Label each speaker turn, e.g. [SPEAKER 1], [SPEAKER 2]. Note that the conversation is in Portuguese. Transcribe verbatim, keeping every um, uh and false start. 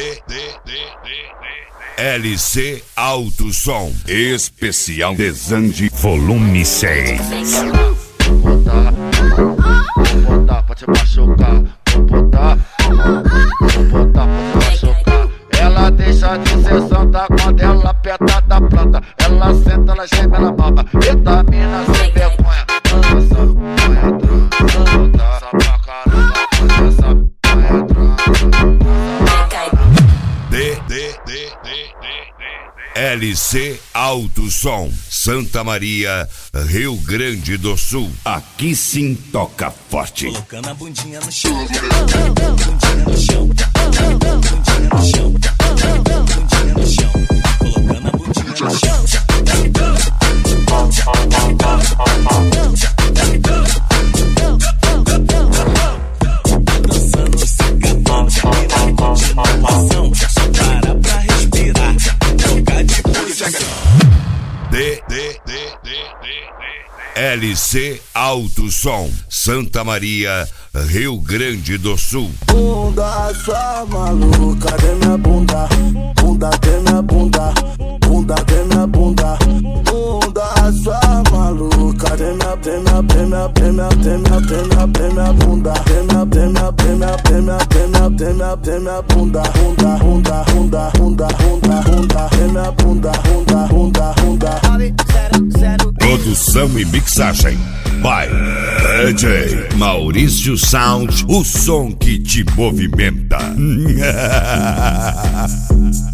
[SPEAKER 1] L C Alto Som Especial Desande Volume seis.
[SPEAKER 2] Vou botar, vou botar pra te machucar. Vou botar, vou botar pra te machucar. Ela deixa de ser santa quando ela aperta da planta. Ela senta, ela geme, ela baba. Eita mina sem vergonha. Essa vergonha transa, essa pra caramba. Essa vergonha transa.
[SPEAKER 1] D D L C Alto Som Santa Maria, Rio Grande do Sul. Aqui sim toca forte.
[SPEAKER 3] Colocando a bundinha no chão, bundinha no chão, bundinha no chão, bundinha no chão, colocando a bundinha no chão. Dançando, secando, tirando continuação, só para pra respirar, trocar de posição.
[SPEAKER 1] D L C Alto Som Santa Maria, Rio Grande do Sul.
[SPEAKER 4] Bunda sua maluca, de minha bunda, bunda de minha bunda, bunda de minha bunda, bunda sua maluca, de minha, de minha, de minha, de minha, de minha, de minha, de minha bunda, de minha, de minha, de minha, de minha, de minha, de minha, de minha bunda, bunda, bunda, bunda, bunda, bunda, bunda, de minha bunda, bunda, bunda, bunda.
[SPEAKER 1] Produção e mixagem by D J Maurício Sound, o som que te movimenta.